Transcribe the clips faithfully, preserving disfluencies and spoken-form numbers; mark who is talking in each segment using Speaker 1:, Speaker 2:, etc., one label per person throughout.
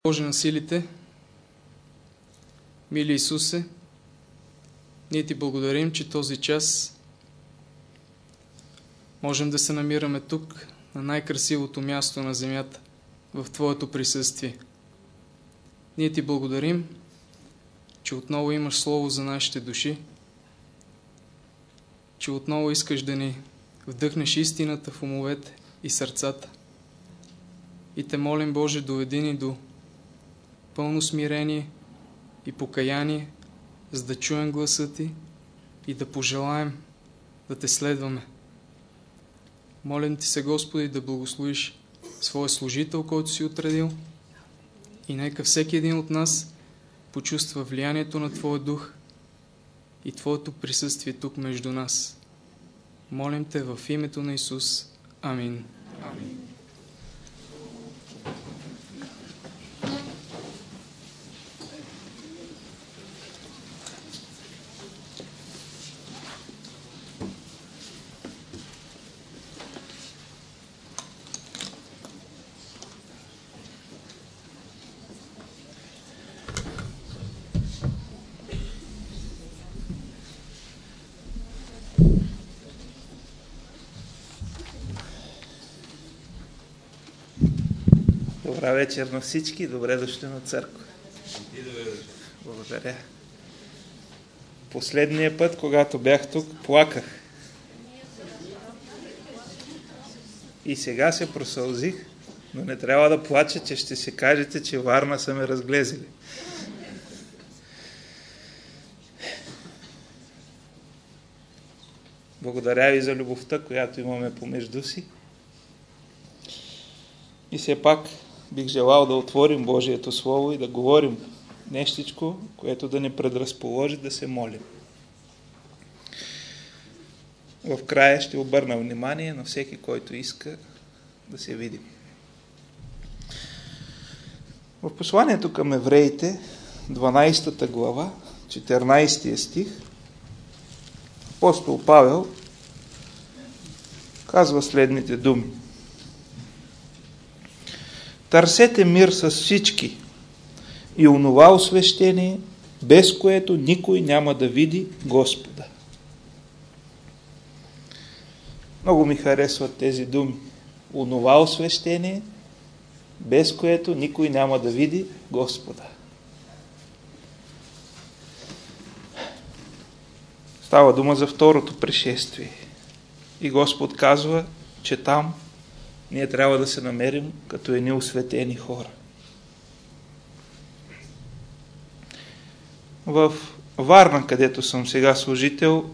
Speaker 1: Боже на силите, мили Исусе, ние Ти благодарим, че този час можем да се намираме тук, на най-красивото място на земята, в Твоето присъствие. Ние Ти благодарим, че отново имаш Слово за нашите души, че отново искаш да ни вдъхнеш истината в умовете и сърцата. И Те молим, Боже, доведи ни до пълно смирение и покаяние, за да чуем гласа Ти и да пожелаем да Те следваме. Молим Ти се, Господи, да благословиш своя служител, който си отредил, и нека всеки един от нас почувства влиянието на Твоя дух и Твоето присъствие тук между нас. Молим Те в името на Исус. Амин. Амин.
Speaker 2: Добра вечер на всички, добре дошли на църква. Благодаря. Последния път, когато бях тук, плаках. И сега се просълзих, но не трябва да плача, че ще се кажете, че Варна са ме разглезили. Благодаря ви за любовта, която имаме помежду си. И все пак бих желал да отворим Божието Слово и да говорим нещичко, което да ни предразположи да се молим. В края ще обърна внимание на всеки, който иска да се видим. В посланието към евреите, дванадесета глава, четиринадесети стих, апостол Павел казва следните думи. Търсете мир с всички и онова освещение, без което никой няма да види Господа. Много ми харесват тези думи. Онова освещение, без което никой няма да види Господа. Става дума за второто пришествие. И Господ казва, че там ние трябва да се намерим като едни осветени хора. В Варна, където съм сега служител,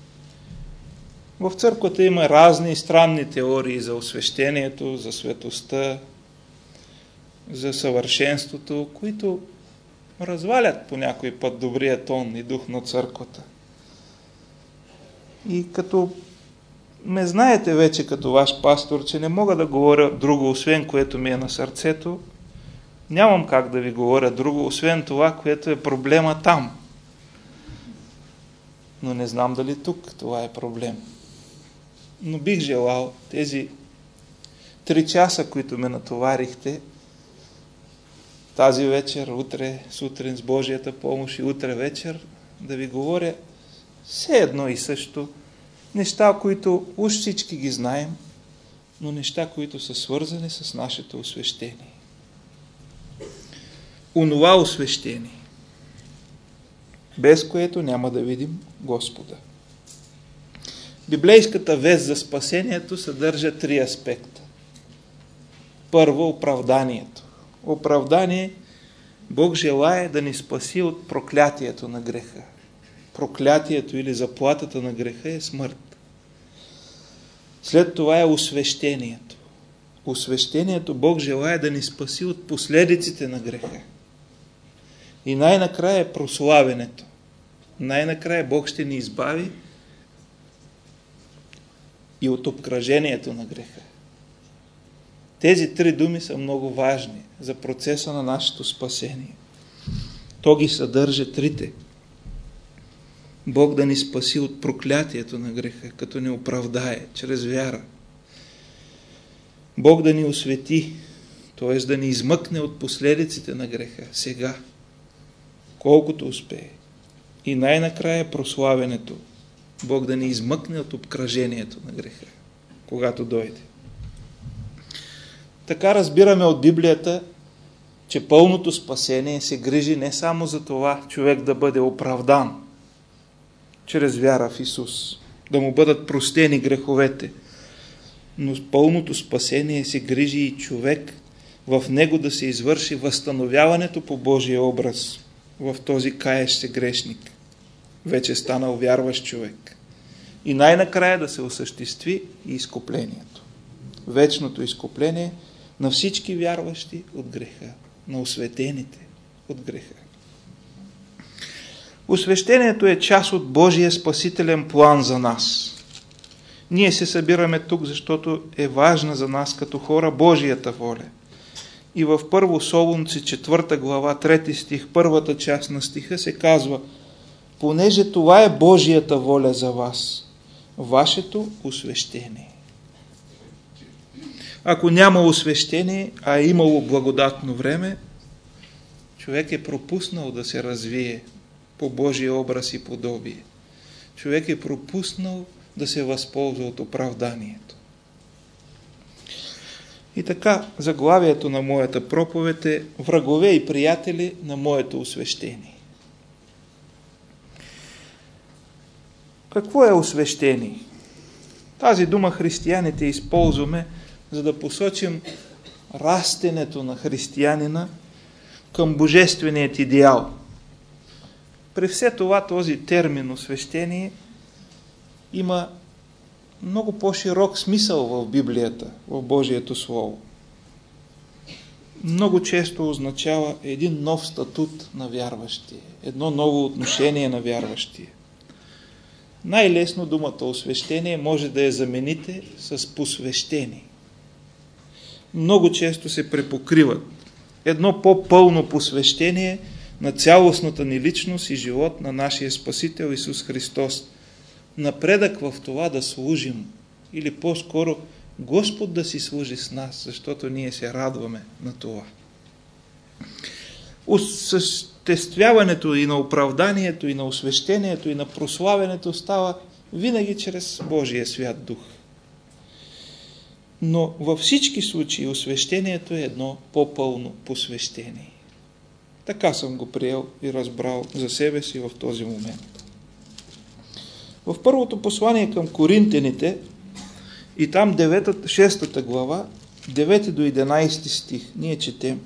Speaker 2: в църквата има разни и странни теории за освещението, за светостта, за съвършенството, които развалят по някой път добрия тон и дух на църквата. И като ме знаете вече като ваш пастор, че не мога да говоря друго, освен което ми е на сърцето, нямам как да ви говоря друго, освен това, което е проблема там. Но не знам дали тук това е проблем. Но бих желал тези три часа, които ме натоварихте, тази вечер, утре, сутрин с Божията помощ и утре вечер, да ви говоря все едно и също, неща, които уж всички ги знаем, но неща, които са свързани с нашето освещение. Онова освещение, без което няма да видим Господа. Библейската вест за спасението съдържа три аспекта. Първо, оправданието. Оправдание, Бог желае да ни спаси от проклятието на греха. Проклятието или заплатата на греха е смърт. След това е освещението. Освещението Бог желае да ни спаси от последиците на греха. И най-накрая е прославянето. Най-накрая Бог ще ни избави и от обкръжението на греха. Тези три думи са много важни за процеса на нашето спасение. То ги съдържа трите. Бог да ни спаси от проклятието на греха, като ни оправдае чрез вяра. Бог да ни освети т.е. да ни измъкне от последиците на греха сега, колкото успее. И най-накрая прославянето. Бог да ни измъкне от обкръжението на греха, когато дойде. Така разбираме от Библията, че пълното спасение се грижи не само за това човек да бъде оправдан чрез вяра в Исус, да му бъдат простени греховете, но пълното спасение се грижи и човек в него да се извърши възстановяването по Божия образ в този каещ се грешник, вече станал вярващ човек. И най-накрая да се осъществи и изкуплението. Вечното изкупление на всички вярващи от греха, на осветените от греха. Освещението е част от Божия спасителен план за нас. Ние се събираме тук, защото е важна за нас като хора Божията воля. И в Първо Солунци, четвърта глава, трети стих, първата част на стиха се казва: понеже това е Божията воля за вас, вашето освещение. Ако няма освещение, а е имало благодатно време, човек е пропуснал да се развие по Божия образ и подобие. Човек е пропуснал да се възползва от оправданието. И така, заглавието на моята проповед е врагове и приятели на моето освещение. Какво е освещение? Тази дума християните използваме, за да посочим растенето на християнина към божественият идеал. При все това този термин освещение има много по-широк смисъл в Библията, в Божието Слово. Много често означава един нов статут на вярващия, едно ново отношение на вярващия. Най-лесно думата освещение може да я замените с посвещение. Много често се препокриват. Едно по-пълно посвещение на цялостната ни личност и живот на нашия Спасител Исус Христос. Напредък в това да служим, или по-скоро Господ да си служи с нас, защото ние се радваме на това. Осъществяването и на оправданието, и на освещението, и на прославянето става винаги чрез Божия свят дух. Но във всички случаи освещението е едно по-пълно посвещение. Така съм го приел и разбрал за себе си в този момент. В първото послание към Коринтяните, и там шестата глава, девети до единайсети стих, ние четем: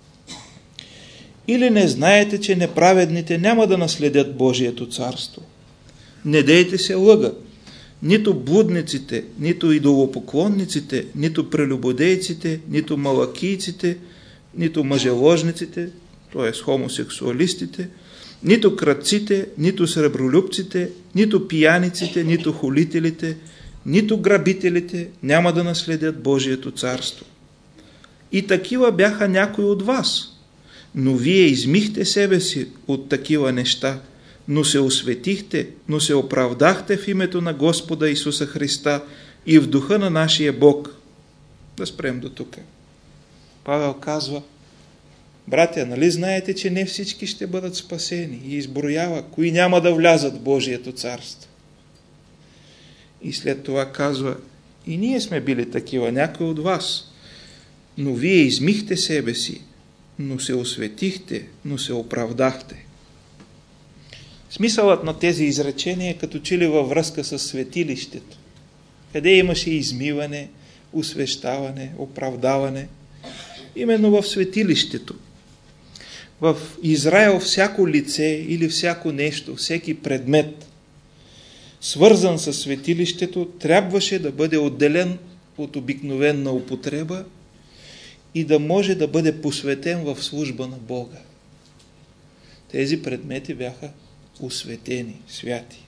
Speaker 2: или не знаете, че неправедните няма да наследят Божието царство? Не дейте се лъга. Нито блудниците, нито идолопоклонниците, нито прелюбодейците, нито малакийците, нито мъжеложниците, т.е. хомосексуалистите, нито крадците, нито сребролюбците, нито пияниците, нито холителите, нито грабителите няма да наследят Божието царство. И такива бяха някои от вас, но вие измихте себе си от такива неща, но се осветихте, но се оправдахте в името на Господа Исуса Христа и в духа на нашия Бог. Да спрем до тук. Павел казва: братя, нали знаете, че не всички ще бъдат спасени? И изброява кои няма да влязат в Божието царство. И след това казва: и ние сме били такива, някои от вас, но вие измихте себе си, но се осветихте, но се оправдахте. Смисълът на тези изречения е като че ли във връзка с светилището, къде имаше измиване, освещаване, оправдаване. Именно в светилището. В Израел всяко лице или всяко нещо, всеки предмет, свързан с светилището, трябваше да бъде отделен от обикновена употреба и да може да бъде посветен в служба на Бога. Тези предмети бяха осветени, святи.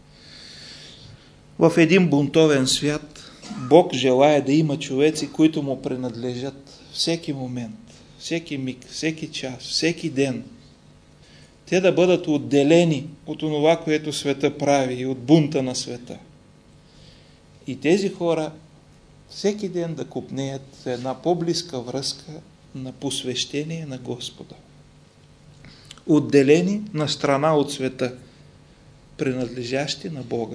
Speaker 2: В един бунтовен свят Бог желая да има човеци, които му принадлежат всеки момент, всеки миг, всеки час, всеки ден. Те да бъдат отделени от това, което света прави и от бунта на света. И тези хора всеки ден да копнеят за една по-близка връзка на посвещение на Господа. Отделени на страна от света, принадлежащи на Бога.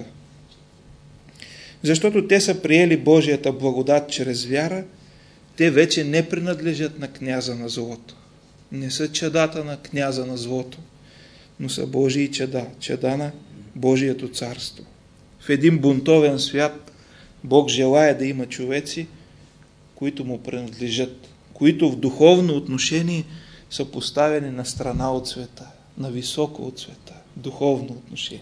Speaker 2: Защото те са приели Божията благодат чрез вяра, те вече не принадлежат на княза на злото. Не са чадата на княза на злото, но са Божии чада, чада на Божието царство. В един бунтовен свят Бог желая да има човеци, които му принадлежат, които в духовно отношение са поставени на страна от света, на високо от света, духовно отношение.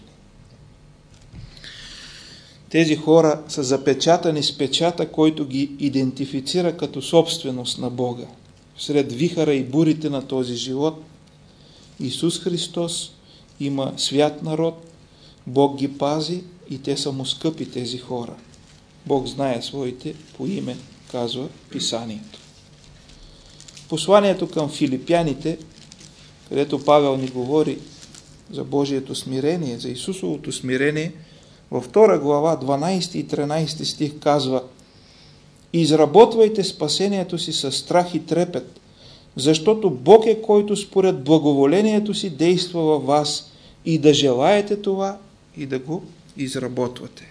Speaker 2: Тези хора са запечатани с печата, който ги идентифицира като собственост на Бога. Сред вихара и бурите на този живот Исус Христос има свят народ, Бог ги пази и те са му скъпи, тези хора. Бог знае своите по име, казва Писанието. Посланието към филипяните, където Павел ни говори за Божието смирение, за Исусовото смирение, във втора глава, дванайсети и тринайсети стих казва: изработвайте спасението си със страх и трепет, защото Бог е, който според благоволението си действа във вас, и да желаете това и да го изработвате.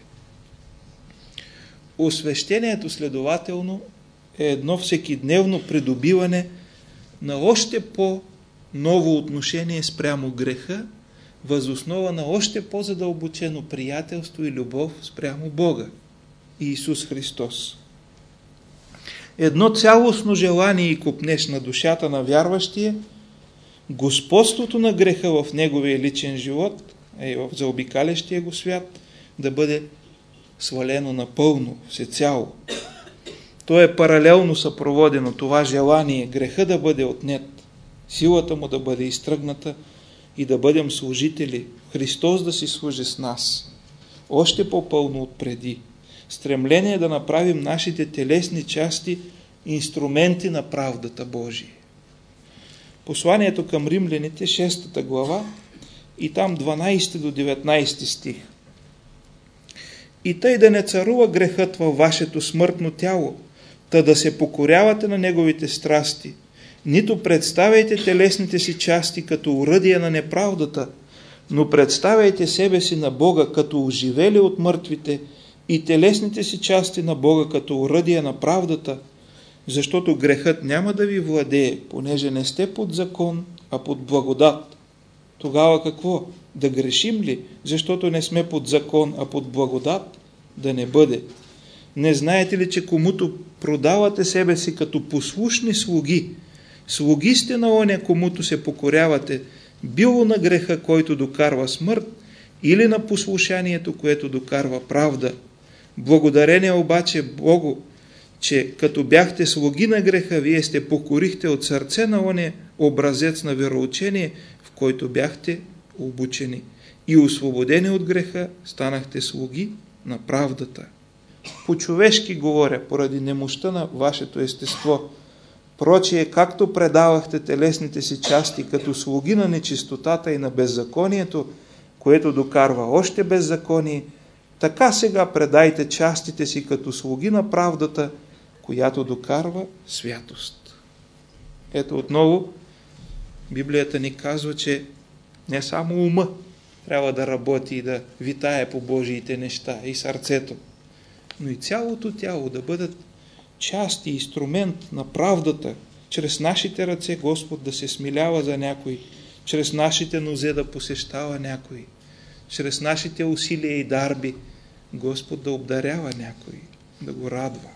Speaker 2: Освещението, следователно, е едно всекидневно придобиване на още по-ново отношение спрямо греха, въз основа на още по-задълбочено приятелство и любов спрямо Бога и Исус Христос. Едно цялостно желание и копнеж на душата на вярващия, господството на греха в неговия личен живот, а и в заобикалящия го свят, да бъде свалено напълно, всецяло. То е паралелно съпроводено, това желание, греха да бъде отнет, силата му да бъде изтръгната и да бъдем служители, Христос да си служи с нас, още по-пълно отпреди. Стремление да направим нашите телесни части инструменти на правдата Божия. Посланието към римляните, шеста глава, и там дванайсети до деветнайсети стих. И тъй да не царува грехът във вашето смъртно тяло, та да се покорявате на неговите страсти, нито представяйте телесните си части като оръдие на неправдата, но представяйте себе си на Бога като оживели от мъртвите и телесните си части на Бога като оръдие на правдата, защото грехът няма да ви владее, понеже не сте под закон, а под благодат. Тогава какво? Да грешим ли, защото не сме под закон, а под благодат? Да не бъде. Не знаете ли, че комуто продавате себе си като послушни слуги, слуги сте на оня, комуто се покорявате, било на греха, който докарва смърт, или на послушанието, което докарва правда. Благодарение обаче Богу, че като бяхте слуги на греха, вие сте покорихте от сърце на оня образец на вероучение, в който бяхте обучени. И освободени от греха, станахте слуги на правдата. По-човешки говоря, поради немощта на вашето естество. Прочие, както предавахте телесните си части като слуги на нечистотата и на беззаконието, което докарва още беззаконие, така сега предайте частите си като слуги на правдата, която докарва святост. Ето отново, Библията ни казва, че не само ума трябва да работи и да витае по Божиите неща и сърцето, но и цялото тяло да бъдат част и инструмент на правдата, чрез нашите ръце Господ да се смилява за някой, чрез нашите нозе да посещава някой, чрез нашите усилия и дарби Господ да обдарява някой, да го радва.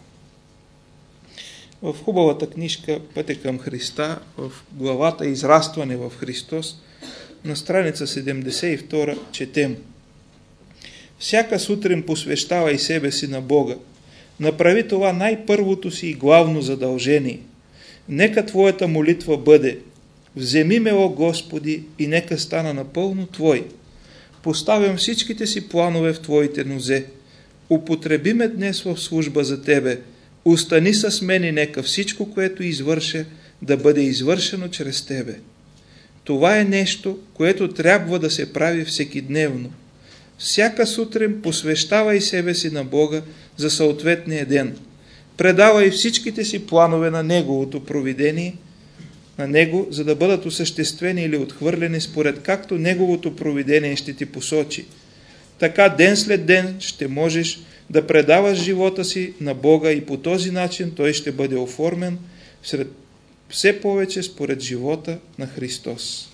Speaker 2: В хубавата книжка Пътя към Христа, в главата Израстване в Христос, на страница седемдесет и втора четем: всяка сутрин посвещавай себе си на Бога. Направи това най-първото си и главно задължение. Нека твоята молитва бъде: вземи ме, о Господи, и нека стана напълно Твой. Поставям всичките си планове в Твоите нозе. Употреби ме днес в служба за Тебе. Остани с мен и нека всичко, което извърша, да бъде извършено чрез Тебе. Това е нещо, което трябва да се прави всекидневно. Всяка сутрин посвещавай себе си на Бога за съответния ден. предавай всичките си планове на Неговото провидение, на Него, за да бъдат осъществени или отхвърлени според както Неговото провидение ще ти посочи. Така ден след ден ще можеш да предаваш живота си на Бога и по този начин той ще бъде оформен сред все повече според живота на Христос.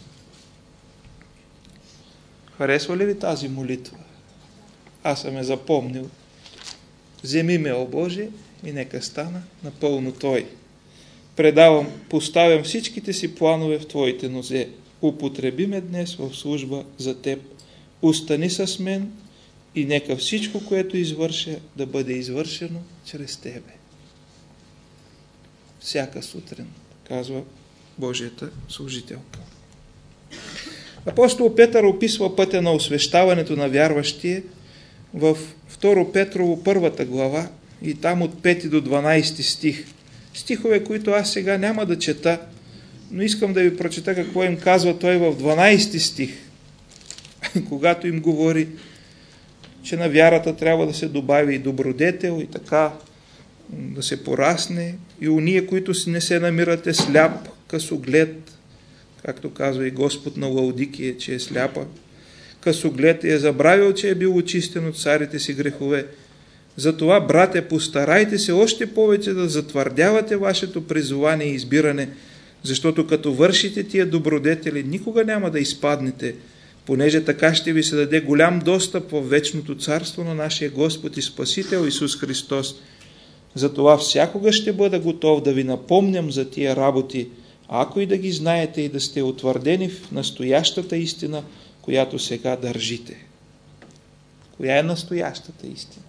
Speaker 2: Харесва ли ви тази молитва? Аз съм я запомнил. Вземи ме, о Боже, и нека стана напълно Той. Предавам, поставям всичките си планове в Твоите нозе. Употреби ме днес в служба за Теб. Остани с мен и нека всичко, което извърша, да бъде извършено чрез Тебе. Всяка сутрин, казва Божията служителка. Апостол Петър описва пътя на освещаването на вярващия в второ Петрово първата глава и там от пети до дванадесети стих. Стихове, които аз сега няма да чета, но искам да ви прочета какво им казва той в дванадесети стих, когато им говори, че на вярата трябва да се добави и добродетел и така да се порасне, и уния, които не се намирате сляп, късоглед, както казва и Господ на Лаодикия, че е сляпа, късоглед и е забравил, че е бил очистен от царите си грехове. Затова, брате, постарайте се още повече да затвърдявате вашето призование и избиране, защото като вършите тия добродетели, никога няма да изпаднете, понеже така ще ви се даде голям достъп в вечното царство на нашия Господ и Спасител Исус Христос. Затова всякога ще бъда готов да ви напомням за тия работи, ако и да ги знаете и да сте утвърдени в настоящата истина, която сега държите. Коя е настоящата истина?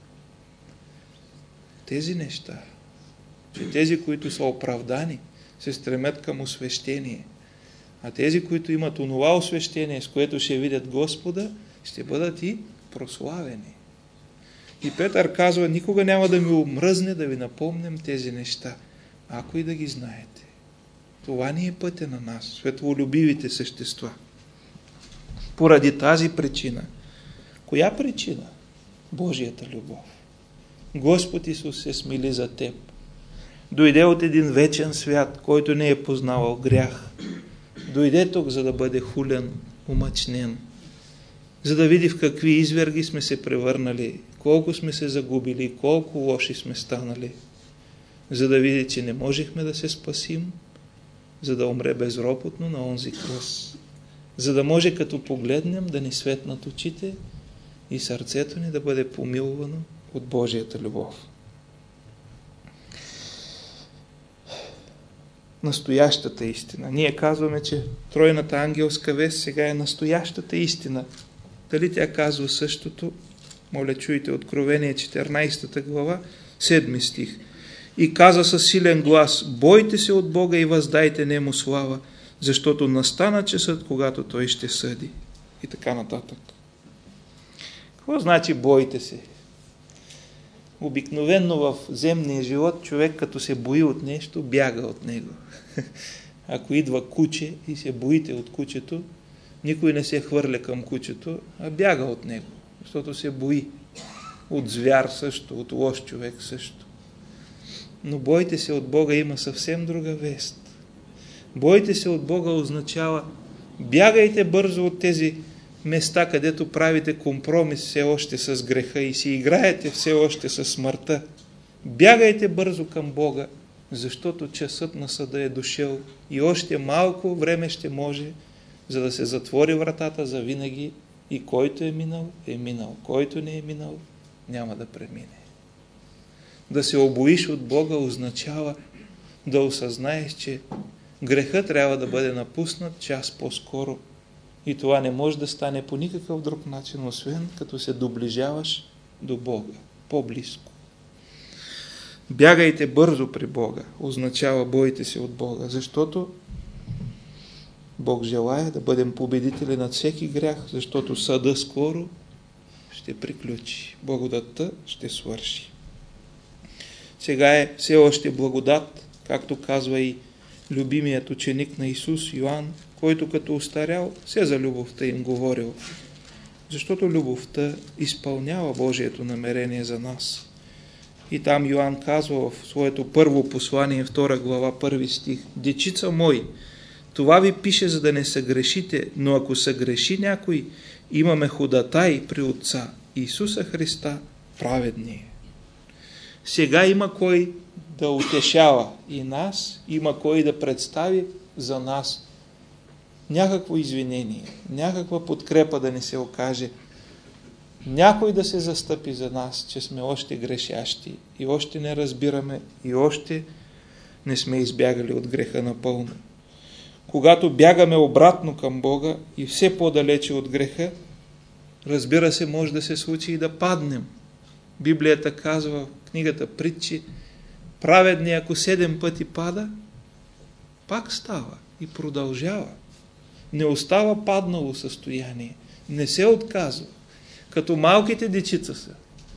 Speaker 2: Тези неща, че тези, които са оправдани, се стремят към освещение, а тези, които имат онова освещение, с което ще видят Господа, ще бъдат и прославени. И Петър казва, никога няма да ми омръзне да ви напомням тези неща, ако и да ги знаете. Това ни е пътя на нас, светлолюбивите същества. Поради тази причина. Коя причина? Божията любов. Господ Исус се смили за теб. Дойде от един вечен свят, който не е познавал грях. Дойде тук, за да бъде хулен, умъчнен, за да види в какви изверги сме се превърнали, колко сме се загубили, колко лоши сме станали, за да види, че не можехме да се спасим, за да умре безропотно на онзи кръст, за да може като погледнем да ни светнат очите и сърцето ни да бъде помилвано от Божията любов. Настоящата истина. Ние казваме, че тройната ангелска вест сега е настоящата истина. Дали тя казва същото? Моля, чуйте Откровение четиринадесета глава, седми стих. И каза със силен глас, бойте се от Бога и въздайте нему слава, защото настана часът, когато Той ще съди. И така нататък. Какво значи бойте се? Обикновено в земния живот човек, като се бои от нещо, бяга от него. Ако идва куче и се боите от кучето, никой не се хвърля към кучето, а бяга от него, защото се бои. От звяр също, от лош човек също. Но бойте се от Бога има съвсем друга вест. Бойте се от Бога означава бягайте бързо от тези места, където правите компромис все още с греха и си играете все още с смъртта. Бягайте бързо към Бога, защото часът на съда е дошъл и още малко време ще може, за да се затвори вратата за винаги и който е минал, е минал. Който не е минал, няма да премине. Да се обоиш от Бога означава да осъзнаеш, че грехът трябва да бъде напуснат час по-скоро. И това не може да стане по никакъв друг начин, освен като се доближаваш до Бога, по-близко. Бягайте бързо при Бога, означава бойте се от Бога, защото Бог желая да бъдем победители над всеки грях, защото съда скоро ще приключи. Благодатта ще свърши. Сега е все още благодат, както казва и любимият ученик на Исус, Йоан, който като устарял, все за любовта им говорил. Защото любовта изпълнява Божието намерение за нас. И там Йоан казва в своето първо послание, втора глава, първи стих: дечица мои, това ви пише, за да не съгрешите, но ако съгреши някой, имаме ходатай при Отца, Исуса Христа, праведния. Сега има кой да утешава и нас, има кой да представи за нас някакво извинение, някаква подкрепа да ни се окаже, някой да се застъпи за нас, че сме още грешащи и още не разбираме и още не сме избягали от греха напълно. Когато бягаме обратно към Бога и все по-далече от греха, разбира се, може да се случи и да паднем. Библията казва в книгата Притчи: праведният, ако седем пъти пада, пак става и продължава. Не остава паднало състояние, не се отказва. Като малките дечица са.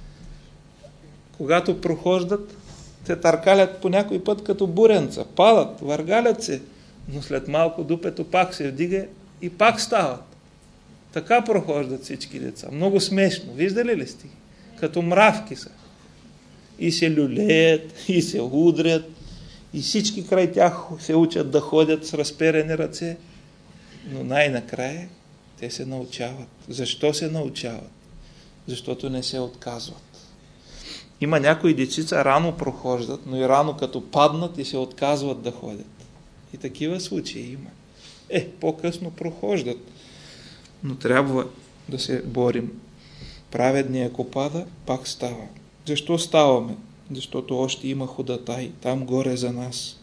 Speaker 2: Когато прохождат, те търкалят по някой път като буренца, падат, въргалят се, но след малко дупето пак се вдига и пак стават. Така прохождат всички деца. Много смешно. Виждали ли сте? Като мравки са. И се люлеят, и се удрят, и всички край тях се учат да ходят с разперени ръце, но най-накрая те се научават. Защо се научават? Защото не се отказват. Има някои дечица рано прохождат, но и рано като паднат и се отказват да ходят. И такива случаи има. Е, по-късно прохождат. Но трябва да се борим. Праведният, ако пада, пак става. Защо ставаме? Защото още има ходатай там горе за нас.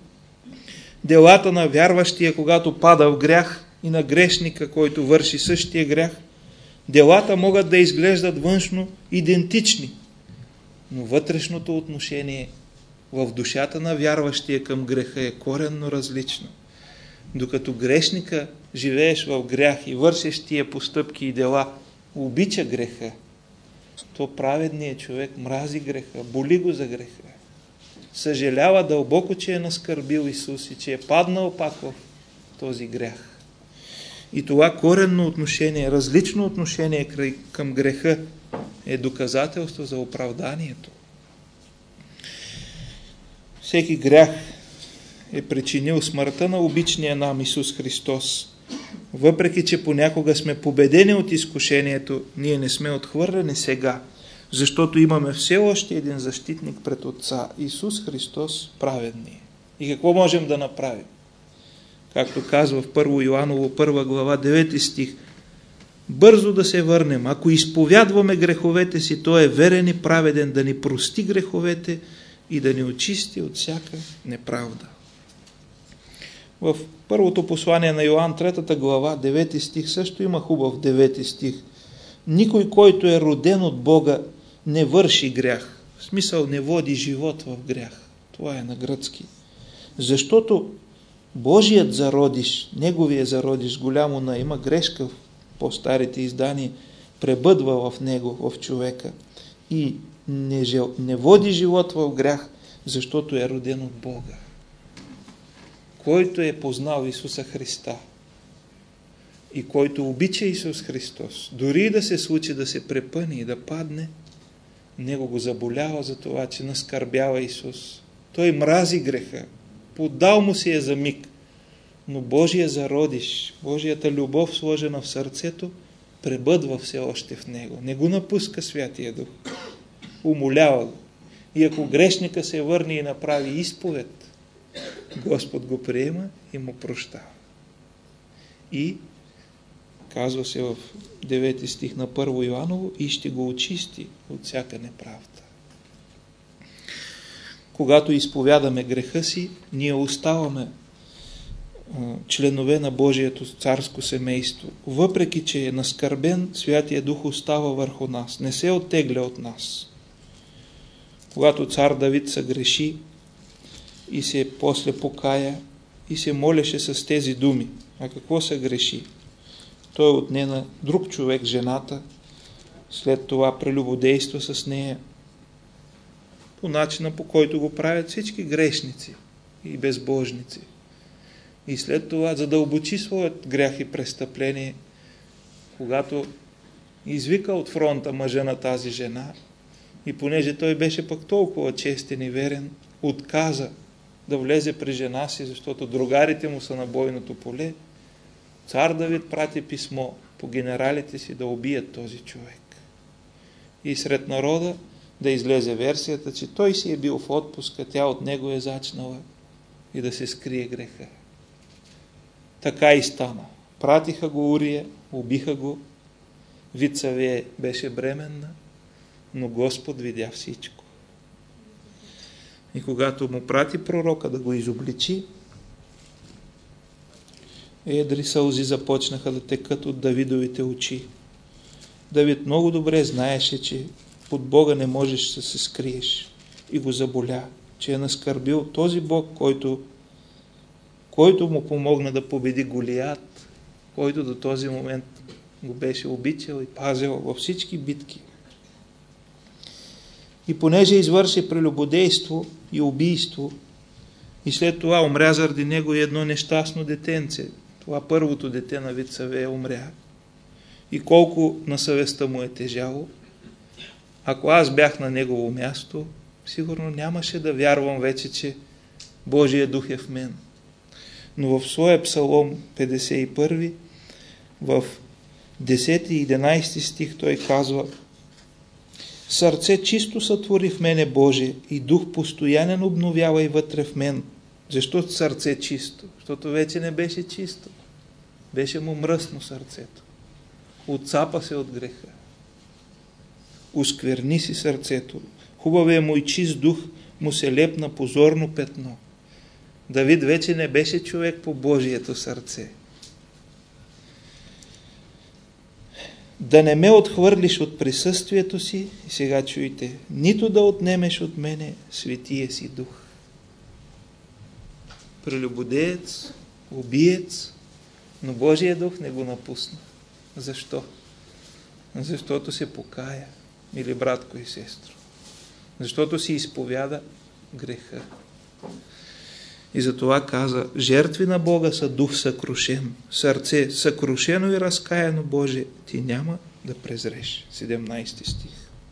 Speaker 2: Делата на вярващия, когато пада в грях, и на грешника, който върши същия грях, делата могат да изглеждат външно идентични, но вътрешното отношение в душата на вярващия към греха е коренно различно. Докато грешника живееш в грях и вършиш тия постъпки и дела, обича греха, то праведният човек мрази греха, боли го за греха. Съжалява дълбоко, че е наскърбил Исус и че е паднал пак в този грях. И това коренно отношение, различно отношение към греха е доказателство за оправданието. Всеки грях е причинил смъртта на обичния нам Исус Христос. Въпреки че понякога сме победени от изкушението, ние не сме отхвърлени сега, защото имаме все още един защитник пред Отца, Исус Христос праведния. И какво можем да направим? Както казва в първо Йоаново, първа глава, девети стих: бързо да се върнем. Ако изповядваме греховете си, Той е верен и праведен да ни прости греховете и да ни очисти от всяка неправда. В първото послание на Йоан, третата глава, девети стих, също има хубав девети стих. Никой, който е роден от Бога, не върши грях. В смисъл, не води живот в грях. Това е на гръцки. Защото Божият зародиш, неговия зародиш, голямо на, има грешка в по-старите издания, пребъдва в него, в човека и не, жел, не води живот в грях, защото е роден от Бога. Който е познал Исуса Христа и който обича Исус Христос, дори да се случи да се препъне и да падне, него го заболява за това, че наскърбява Исус. Той мрази греха. Поддал му се е за миг, но Божия зародиш, Божията любов, сложена в сърцето, пребъдва все още в него. Не го напуска Святия Дух. Умолява го. И ако грешника се върне и направи изповед, Господ го приема и му прощава. И казва се в девети стих на първо Йоаново: и ще го очисти от всяка неправда. Когато изповядаме греха си, ние оставаме членове на Божието царско семейство. Въпреки че е наскърбен, Святия Дух остава върху нас, не се оттегля от нас. Когато цар Давид съгреши и се после покая и се молеше с тези думи, а какво съгреши? Той отне на друг човек жената, след това прелюбодейства с нея, по начина, по който го правят всички грешници и безбожници. И след това задълбочи своят грях и престъпление, когато извика от фронта мъжа на тази жена И понеже той беше пък толкова честен и верен, отказа да влезе при жена си, защото другарите му са на бойното поле, цар Давид прати писмо по генералите си да убият този човек. И сред народа да излезе версията, че той си е бил в отпуска, тя от него е зачнала и да се скрие греха. Така и стана. Пратиха го Урия, убиха го. Вицаве беше бременна, но Господ видя всичко. И когато му прати пророка да го изобличи, едри сълзи започнаха да текат от Давидовите очи. Давид много добре знаеше, че под Бога не можеш да се скриеш. И го заболя, че е наскърбил този Бог, който, който му помогна да победи Голиат, който до този момент го беше обичал и пазил във всички битки. И понеже извърши прелюбодейство и убийство, и след това умря заради него и едно нещастно детенце, това първото дете на Вицавея умря, и колко на съвестта му е тежало, ако аз бях на негово място, сигурно нямаше да вярвам вече, че Божия дух е в мен. Но в своя Псалом петдесет и първи, в десети и единайсети стих той казва: сърце чисто сътвори в мене, Боже, и дух постоянен обновявай вътре в мен. Защо сърце чисто? Защото вече не беше чисто. Беше му мръсно сърцето. Отцапа се от греха. Оскверни си сърцето. Хубавия му и чист дух му се лепна позорно петно. Давид вече не беше човек по Божието сърце. Да не ме отхвърлиш от присъствието си, и сега чуйте, нито да отнемеш от мене светия си дух. Прелюбодеец, убиец, но Божия дух не го напусна. Защо? Защото се покая, мили братко и сестро. Защото си изповяда греха. И затова каза: жертви на Бога са дух съкрушен, сърце съкрушено и разкаяно, Боже, ти няма да презреш. седемнайсети стих.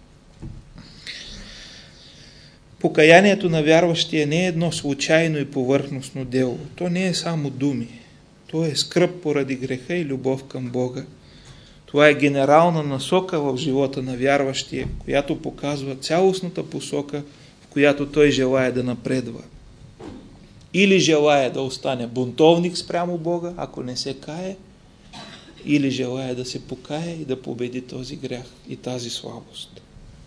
Speaker 2: Покаянието на вярващия не е едно случайно и повърхностно дело. То не е само думи. То е скръб поради греха и любов към Бога. Това е генерална насока в живота на вярващия, която показва цялостната посока, в която той желае да напредва. Или желая да остане бунтовник спрямо Бога, ако не се кае, или желая да се покае и да победи този грях и тази слабост.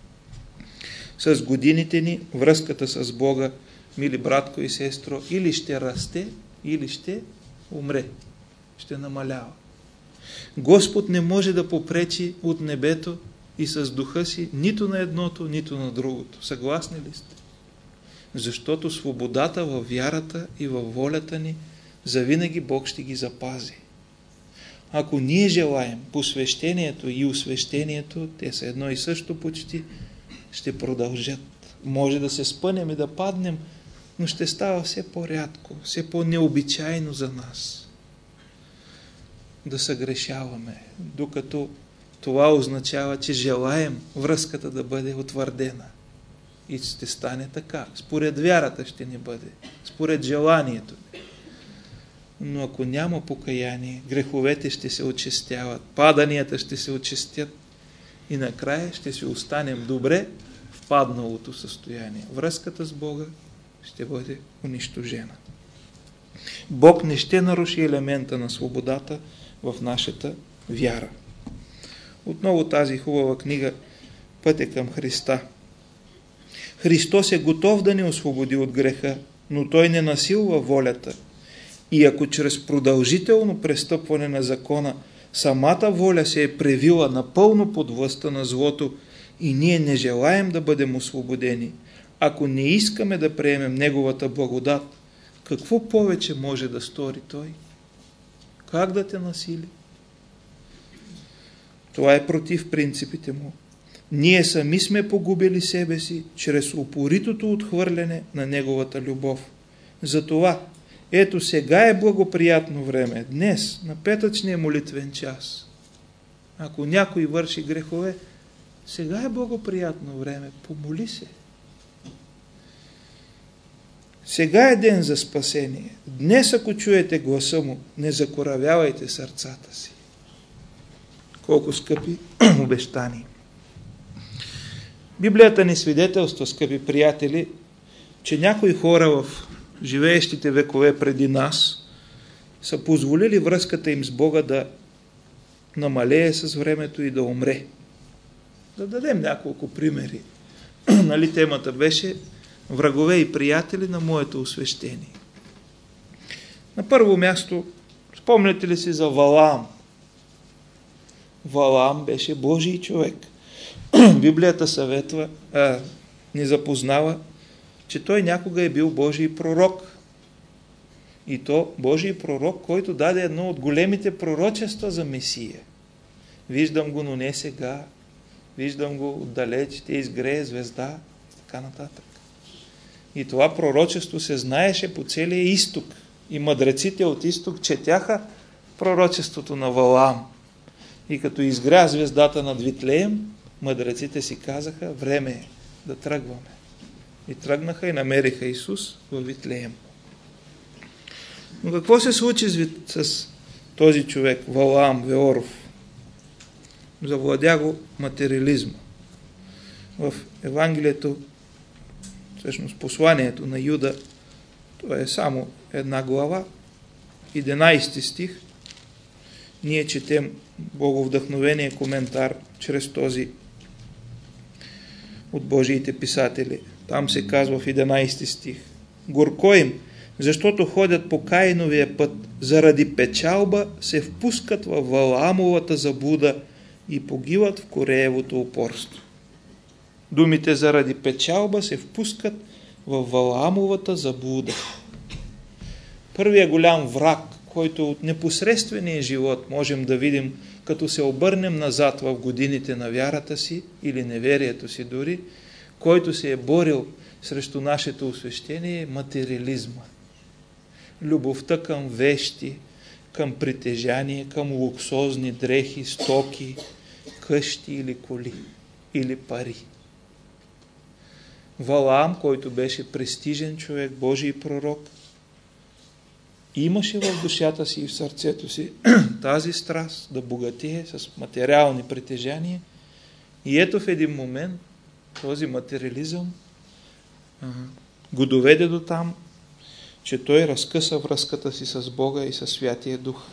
Speaker 2: С годините ни връзката с Бога, мили братко и сестро, или ще расте, или ще умре, ще намалява. Господ не може да попречи от небето и с духа си нито на едното, нито на другото. Съгласни ли сте? Защото свободата във вярата и във волята ни завинаги Бог ще ги запази. Ако ние желаем посвещението и освещението, те са едно и също почти, ще продължат. Може да се спънем и да паднем, но ще става все по-рядко, все по-необичайно за нас да съгрешаваме, докато това означава, че желаем връзката да бъде утвърдена. И ще стане така. Според вярата ще ни бъде. Според желанието. Но ако няма покаяние, греховете ще се очистяват, паданията ще се очистят и накрая ще си останем добре в падналото състояние. Връзката с Бога ще бъде унищожена. Бог не ще наруши елемента на свободата в нашата вяра. Отново тази хубава книга "Пътя към Христа". Христос е готов да ни освободи от греха, но Той не насилва волята. И ако чрез продължително престъпване на закона самата воля се е превила напълно под властта на злото и ние не желаем да бъдем освободени, ако не искаме да приемем Неговата благодат, какво повече може да стори Той? Как да те насили? Това е против принципите Му. Ние сами сме погубили себе си чрез упоритото отхвърляне на Неговата любов. Затова, ето сега е благоприятно време, днес, на петъчния молитвен час. Ако някой върши грехове, Сега е благоприятно време, помоли се. Сега е ден за спасение. Днес, ако чуете гласа му, не закоравявайте сърцата си. Колко скъпи обещания. Библията ни свидетелства, скъпи приятели, че някои хора в живеещите векове преди нас са позволили връзката им с Бога да намалее с времето и да умре. Да дадем няколко примери. Нали темата беше врагове и приятели на моето освещение. На първо място, спомняте ли си за Валаам? Валаам беше Божий човек. Библията съветва, а, ни запознава, че той някога е бил Божий пророк. И то Божий пророк, който даде едно от големите пророчества за Месия. Виждам го, но не сега. Виждам го отдалеч, ще изгрее звезда и така нататък. И това пророчество се знаеше по целия изток. И мъдреците от изток четяха пророчеството на Валаам. И като изгря звездата над Витлеем, мъдреците си казаха, време е да тръгваме. И тръгнаха и намериха Исус във Витлеем. Но какво се случи с, с този човек, Валаам Веоров? Завладя го материализма. В Евангелието, всъщност посланието на Юда, то е само една глава, единайсети стих, ние четем боговдъхновения коментар чрез този от Божиите писатели. Там се казва в единайсети стих: горко им, защото ходят по Каиновия път, заради печалба се впускат в Валаамовата заблуда и погиват в Кореевото упорство. Думите заради печалба се впускат в Валаамовата заблуда. Първият голям враг, който от непосредствения живот можем да видим, като се обърнем назад в годините на вярата си или неверието си дори, който се е борил срещу нашето освещение, е материализма. Любовта към вещи, към притежание, към луксозни дрехи, стоки, къщи или коли, или пари. Валаам, който беше престижен човек, Божий пророк, имаше в душата си и в сърцето си тази страст да богатее с материални притежания. И ето в един момент този материализъм го доведе до там, че той разкъса връзката си с Бога и със Святия Дух.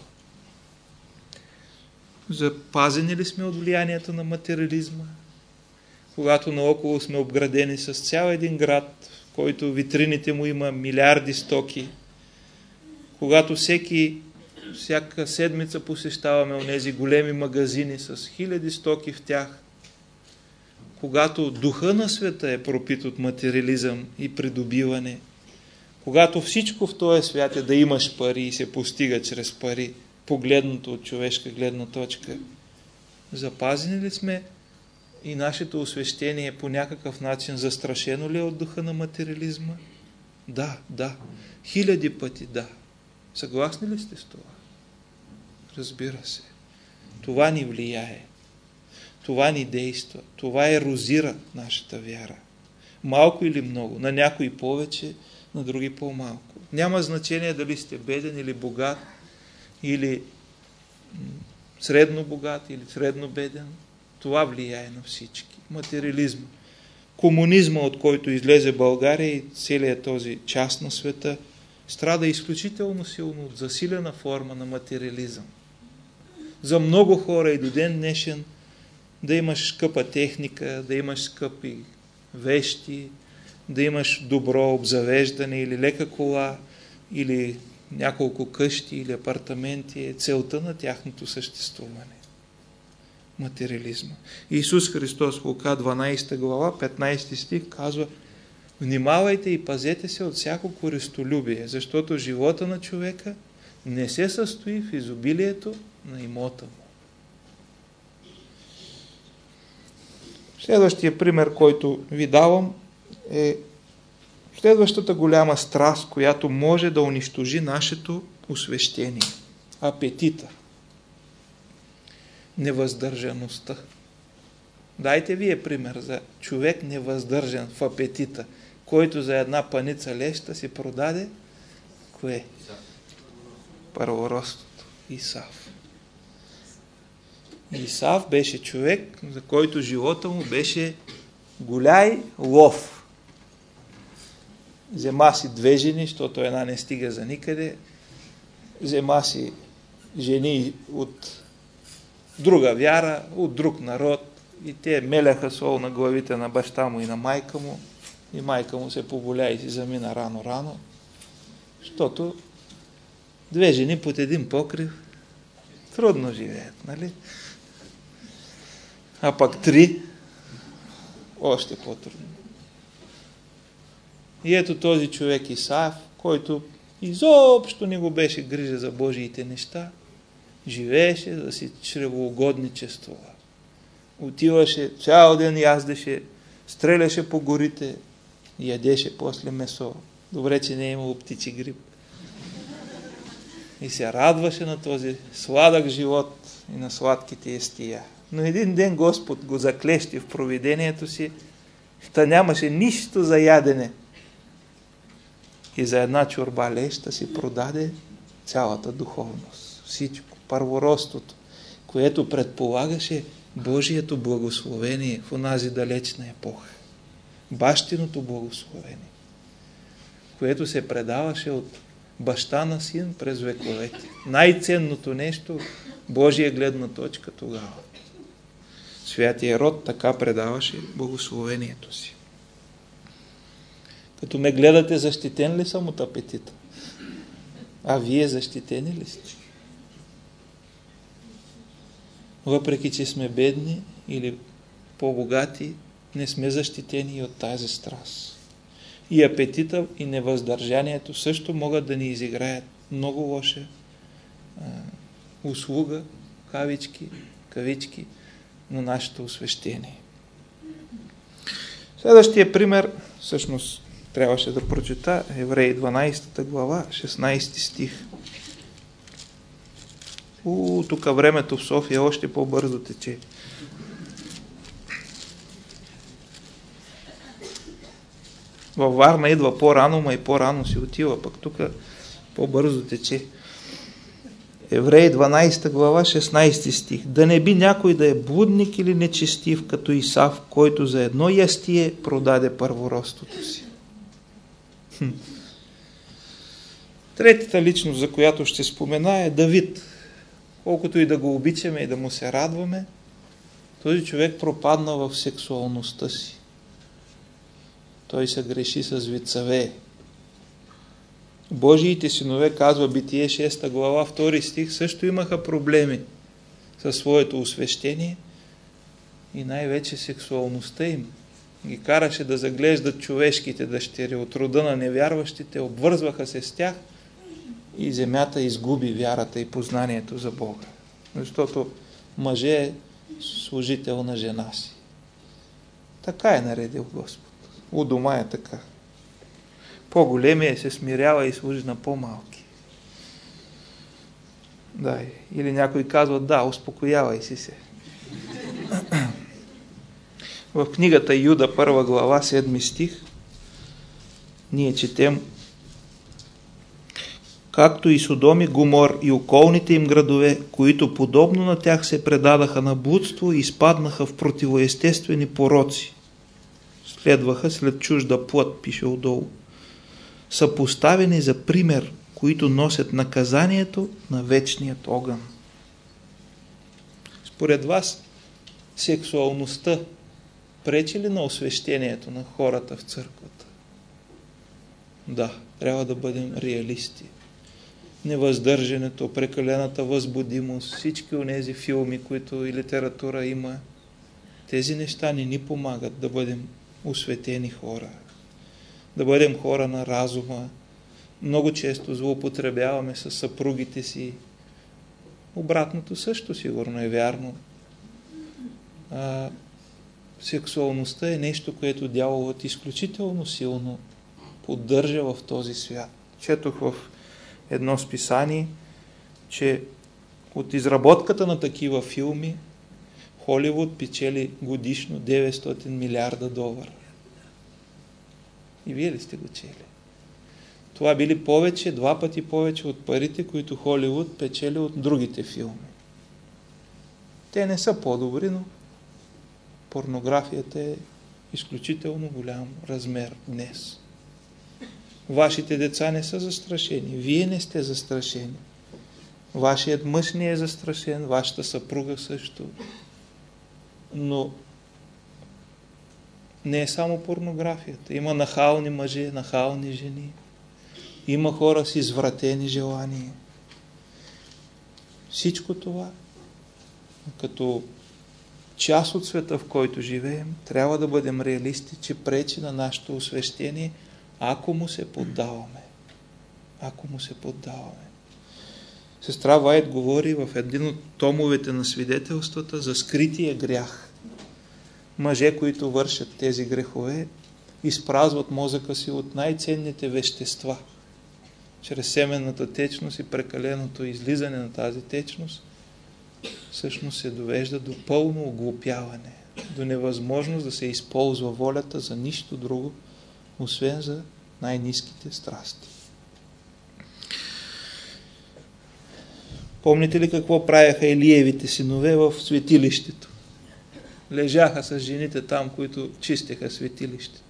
Speaker 2: Запазени ли сме от влиянието на материализма? Когато наоколо сме обградени с цял един град, в който витрините му има милиарди стоки, когато всеки, всяка седмица посещаваме онези големи магазини с хиляди стоки в тях, когато духа на света е пропит от материализъм и придобиване, когато всичко в този свят е да имаш пари и се постига чрез пари, погледнато от човешка гледна точка, запазени ли сме и нашето освещение по някакъв начин застрашено ли е от духа на материализма? Да, да. Хиляди пъти да. Съгласни ли сте с това? Разбира се. Това ни влияе. Това ни действа. Това ерозира нашата вяра. Малко или много. На някои повече, на други по-малко. Няма значение дали сте беден или богат, или средно богат, или средно беден. Това влияе на всички. Материализма. Комунизма, от който излезе България и целият този част на света, страда изключително силно от засилена форма на материализъм. За много хора и до ден днешен да имаш скъпа техника, да имаш скъпи вещи, да имаш добро обзавеждане или лека кола, или няколко къщи или апартаменти е целта на тяхното съществуване. Материализма. Исус Христос в Лука дванайсета глава, петнайсети стих казва: внимавайте и пазете се от всяко користолюбие, защото живота на човека не се състои в изобилието на имота му. Следващия пример, който ви давам, е следващата голяма страст, която може да унищожи нашето освещение. Апетита. Невъздържаността. Дайте вие пример за човек невъздържан в апетита, който за една паница леща си продаде кое? Първородството. Исав. Исав беше човек, за който живота му беше голяй лов. Взема си две жени, защото една не стига за никъде. Взема си жени от друга вяра, от друг народ. И те меляха сол на главите на баща му и на майка му. И майка му се поболя и си замина рано-рано. Защото две жени под един покрив трудно живеят, нали? А пак три още по-трудно. И ето този човек Исав, който изобщо не го беше грижа за Божиите неща, живееше да си чревоугодничествува. Отиваше, цял ден яздеше, стреляше по горите, ядеше после месо. Добре, че не е имало птичи грип. И се радваше на този сладък живот и на сладките естия. Но един ден Господ го заклещи в провидението си, та нямаше нищо за ядене. И за една чорба леща си продаде цялата духовност. Всичко, първородството, което предполагаше Божието благословение в онази далечна епоха. Бащиното благословение, което се предаваше от баща на син през вековете. Най-ценното нещо, Божия гледна точка тогава. Святия род така предаваше благословението си. Като ме гледате, защитен ли съм от апетита? А вие защитени ли сте? Въпреки че сме бедни или по-богати, не сме защитени и от тази страст. И апетита, и невъздържанието също могат да ни изиграят много лоша а, услуга, кавички, кавички на нашето освещение. Следващия пример, всъщност трябваше да прочета, Евреи дванадесета глава, шестнадесети стих. У, тук времето в София още по-бързо тече. Във Варна идва по-рано, ма и по-рано си отива, пък тук по-бързо тече. Евреи дванадесета глава, шестнадесети стих. Да не би някой да е блудник или нечестив, като Исав, който за едно ястие продаде първородството си. Хм. Третата личност, за която ще спомена, е Давид. Колкото и да го обичаме и да му се радваме, този човек пропадна в сексуалността си. Той се греши с вицаве. Божиите синове, казва Битие шеста глава, втори стих, също имаха проблеми със своето освещение и най-вече сексуалността им ги караше да заглеждат човешките дъщери от рода на невярващите, обвързваха се с тях и земята изгуби вярата и познанието за Бога. Защото мъже е служител на жена си. Така е наредил Господ. У дома е така. По-големия се смирява и служи на по-малки. Да, или някой казва, да, успокоявай си се. В книгата Юда, първа глава, седми стих, ние четем: както и Содом и Гомор и околните им градове, които подобно на тях се предадаха на блудство и изпаднаха в противоестествени пороци. Следваха след чужда плът, пише отдолу. Са поставени за пример, които носят наказанието на вечният огън. Според вас, сексуалността пречи ли на освещението на хората в църквата? Да, трябва да бъдем реалисти. Невъздържането, прекалената възбудимост, всички онези филми, които и литература има, тези неща не ни помагат да бъдем осветени хора. Да бъдем хора на разума. Много често злоупотребяваме с съпругите си. Обратното също сигурно е вярно. А, сексуалността е нещо, което дяволът изключително силно поддържа в този свят. Четох в едно списание, че от изработката на такива филми Холивуд печели годишно деветстотин милиарда долара. И вие ли сте го чели? Това били повече, два пъти повече от парите, които Холивуд печели от другите филми. Те не са по-добри, но порнографията е изключително голям размер днес. Вашите деца не са застрашени. Вие не сте застрашени. Вашият мъж не е застрашен, вашата съпруга също. Но не е само порнографията. Има нахални мъже, нахални жени. Има хора с извратени желания. Всичко това, като част от света, в който живеем, трябва да бъдем реалисти, че пречи на нашето освещение, ако му се поддаваме. Ако му се поддаваме. Сестра Вайт говори в един от томовете на свидетелствата за скрития грях. Мъже, които вършат тези грехове, изпразват мозъка си от най-ценните вещества. Чрез семенната течност и прекаленото излизане на тази течност, всъщност се довежда до пълно оглупяване, до невъзможност да се използва волята за нищо друго, освен за най-ниските страсти. Помните ли какво правяха Елиевите синове в светилището? Лежаха с жените там, които чистеха светилището.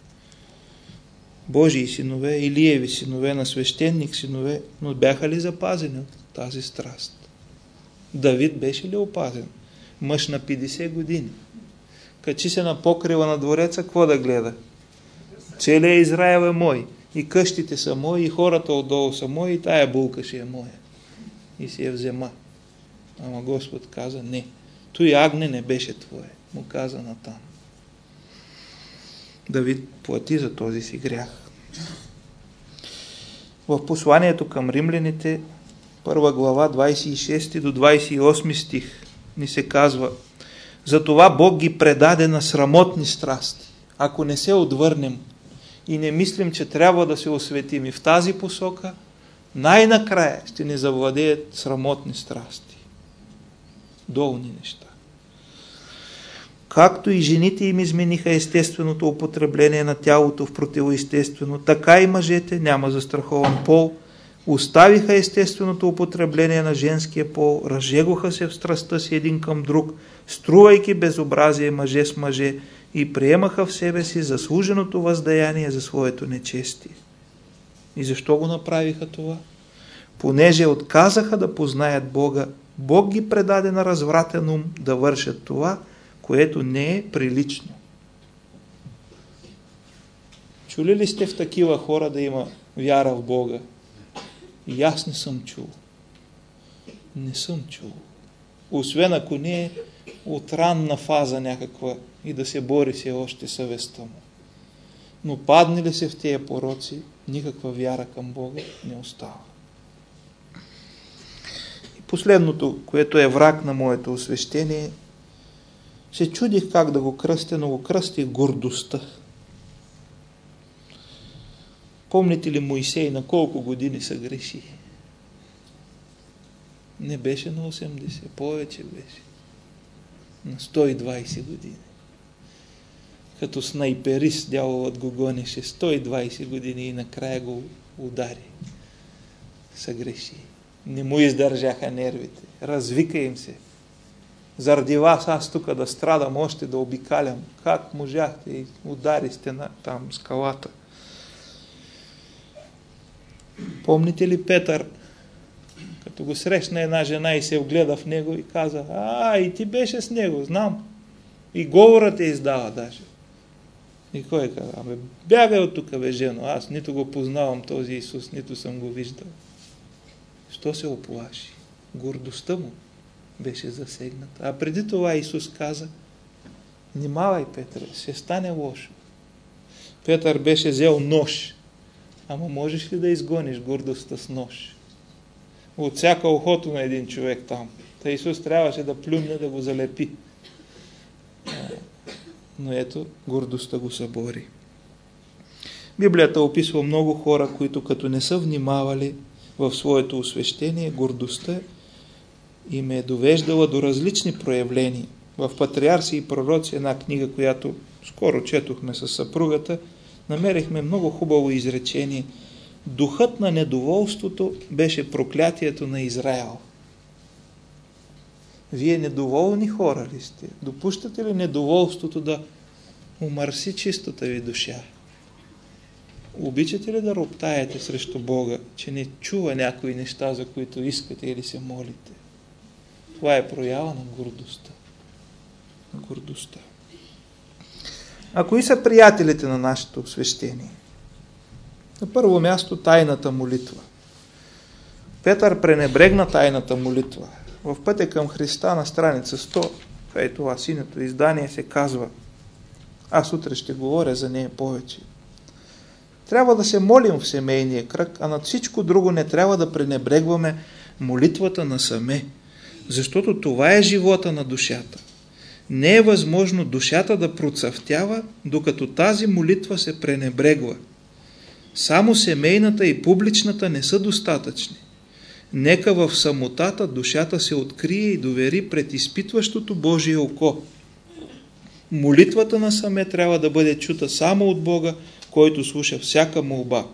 Speaker 2: Божии синове, Илиеви синове, на свещеник синове, но бяха ли запазени от тази страст? Давид беше ли опазен? Мъж на петдесет години. Качи се на покрива на двореца, какво да гледа? Целият Израел е мой. И къщите са мои, и хората отдолу са мои, и тая булка ще е моя. И си я взема. Ама Господ каза, не. Той агне не беше твое. Му каза Натан. Давид плати за този си грях. В посланието към римляните, първа глава, двадесет и шести до двадесет и осми стих, ни се казва: затова Бог ги предаде на срамотни страсти. Ако не се отвърнем и не мислим, че трябва да се осветим и в тази посока, най-накрая ще ни завладеят срамотни страсти. Долни неща. Както и жените им измениха естественото употребление на тялото в противоестествено, така и мъжете, няма застрахован пол, оставиха естественото употребление на женския пол, разжегоха се в страстта си един към друг, струвайки безобразие мъже с мъже, и приемаха в себе си заслуженото въздаяние за своето нечестие. И защо го направиха това? Понеже отказаха да познаят Бога, Бог ги предаде на развратен ум да вършат това, което не е прилично. Чули ли сте в такива хора да има вяра в Бога? И аз не съм чул. Не съм чул. Освен ако не е от ранна фаза някаква и да се бори се още съвестта му. Но падне ли се в тия пороци, никаква вяра към Бога не остава. И последното, което е враг на моето освещение, се чудих как да го кръстя, но го кръстих гордостта. Помните ли Моисей на колко години се греши? Не беше на осемдесет, повече беше. На сто и двадесет години. Като снайперист дяволът го гонеше сто и двадесет години и накрая го удари. Се греши. Не му издържаха нервите. Развика им се. Заради вас аз тук да страдам, още да обикалям. Как можахте и удари стена там, скалата. Помните ли Петър, като го срещна една жена и се огледа в него и каза: а, и ти беше с него, знам. И говорът те издава даже. И кой каза: абе, бягай от тук, бе, жено, аз нито го познавам този Исус, нито съм го виждал. Що се оплаши? Гордостта му беше засегната. А преди това Исус каза: внимавай, Петър, ще стане лошо. Петър беше взел нож. Ама можеш ли да изгониш гордостта с нож? Отсяка ухото на един човек там. Та Исус трябваше да плюне, да го залепи. Но ето, гордостта го събори. Библията описва много хора, които като не са внимавали в своето освещение, гордостта им е довеждала до различни проявления. В Патриарси и пророци, една книга, която скоро четохме със съпругата, намерихме много хубаво изречение. Духът на недоволството беше проклятието на Израел. Вие недоволни хора ли сте? Допущате ли недоволството да умърси чистата ви душа? Обичате ли да роптаете срещу Бога, че не чува някои неща, за които искате или се молите? Това е проява на гордостта. На гордостта. А кои са приятелите на нашето освещение? На първо място тайната молитва. Петър пренебрегна тайната молитва. В Пътя към Христа на страница сто, това е това синето издание, се казва, аз утре ще говоря за нея повече. Трябва да се молим в семейния кръг, а над всичко друго не трябва да пренебрегваме молитвата насаме, защото това е живота на душата. Не е възможно душата да процъфтява, докато тази молитва се пренебрегва. Само семейната и публичната не са достатъчни. Нека в самотата душата се открие и довери пред изпитващото Божие око. Молитвата насаме трябва да бъде чута само от Бога, който слуша всяка молба.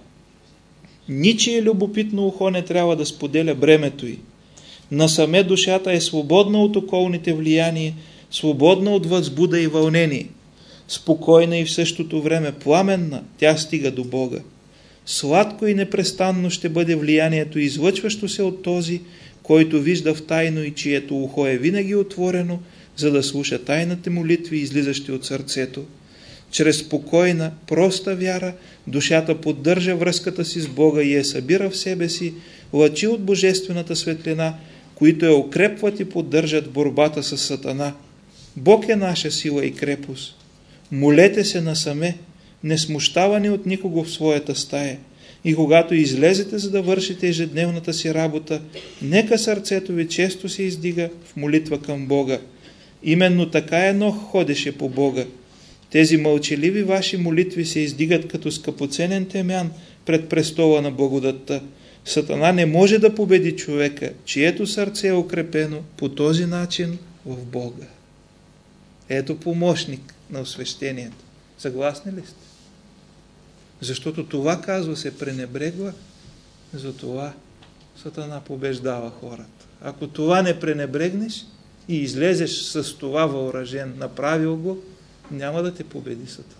Speaker 2: Ничие любопитно ухо не трябва да споделя бремето й. Насаме душата е свободна от околните влияния, свободна от възбуда и вълнение. Спокойна и в същото време пламенна, тя стига до Бога. Сладко и непрестанно ще бъде влиянието, излъчващо се от този, който вижда в тайно и чието ухо е винаги отворено, за да слуша тайните молитви, излизащи от сърцето. Чрез спокойна, проста вяра, душата поддържа връзката си с Бога и я събира в себе си лъчи от божествената светлина, които я укрепват и поддържат борбата с Сатана. Бог е наша сила и крепост. Молете се насаме, не смущавани от никого в своята стая. И когато излезете, за да вършите ежедневната си работа, нека сърцето ви често се издига в молитва към Бога. Именно така Енох ходеше по Бога. Тези мълчаливи ваши молитви се издигат като скъпоценен темян пред престола на благодатта. Сатана не може да победи човека, чието сърце е укрепено по този начин в Бога. Ето помощник на освещението. Съгласни ли сте? Защото това, казва, се пренебрегва, затова Сатана побеждава хората. Ако това не пренебрегнеш и излезеш с това въоръжен, направил го, няма да те победи Сатана.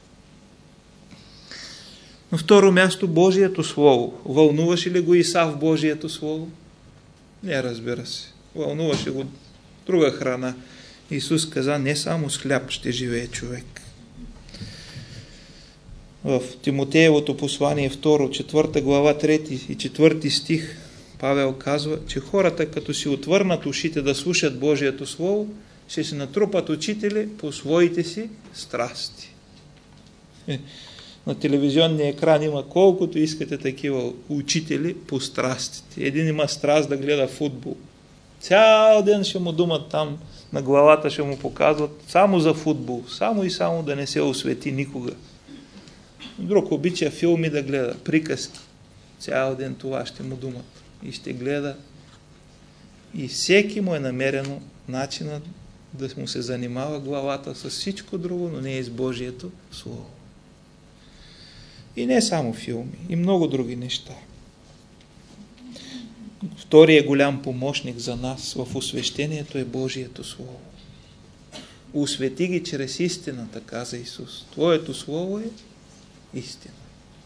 Speaker 2: На второ място, Божието Слово. Вълнуваше ли го Исав Божието Слово? Не, разбира се. Вълнуваше го друга храна. Исус каза, не само с хляб ще живее човек. В Тимотеевото послание второ, четвърта глава, трети и четвърти стих, Павел казва, че хората, като си отвърнат ушите да слушат Божието Слово, ще се натрупат учители по своите си страсти. На телевизионния екран има колкото искате такива учители по страстите. Един има страст да гледа футбол. Цял ден ще му думат там, на главата ще му показват само за футбол. Само и само да не се освети никога. Друг обича филми да гледа, приказки. Цял ден това ще му думат. И ще гледа. И всеки му е намерено начинът да му се занимава главата с всичко друго, но не и с Божието Слово. И не само филми, и много други неща. Вторият голям помощник за нас в освещението е Божието Слово. Освети ги чрез истината, каза Исус. Твоето Слово е истина.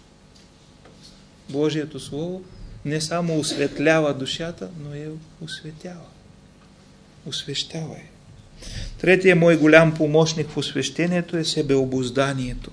Speaker 2: Божието Слово не само осветлява душата, но я осветява. Освещава я. Третия мой голям помощник в освещението е себеобузданието.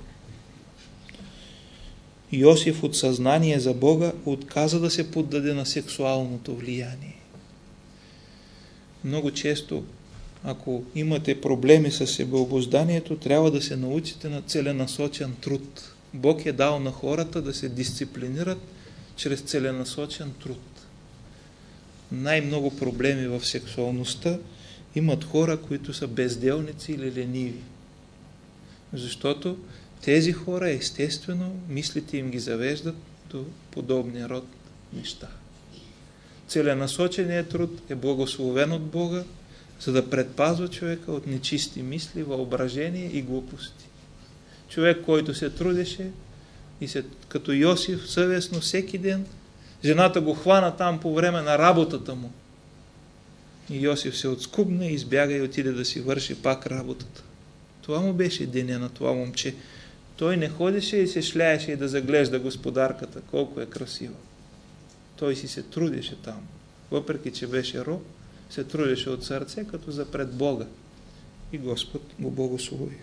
Speaker 2: Йосиф от съзнание за Бога отказа да се поддаде на сексуалното влияние. Много често, ако имате проблеми с себеобузданието, трябва да се научите на целенасочен труд. Бог е дал на хората да се дисциплинират чрез целенасочен труд. Най-много проблеми в сексуалността имат хора, които са безделници или лениви. Защото тези хора, естествено, мислите им ги завеждат до подобния род неща. Целенасоченият труд е благословен от Бога, за да предпазва човека от нечисти мисли, въображения и глупости. Човек, който се трудеше и се, като Йосиф, съвестно всеки ден, жената го хвана там по време на работата му. И Йосиф се отскубна, избяга и отиде да си върши пак работата. Това му беше деня на това момче. Той не ходеше и се шляеше и да заглежда господарката, колко е красива. Той си се трудеше там. Въпреки че беше роб, се трудеше от сърце, като за пред Бога. И Господ го благослови.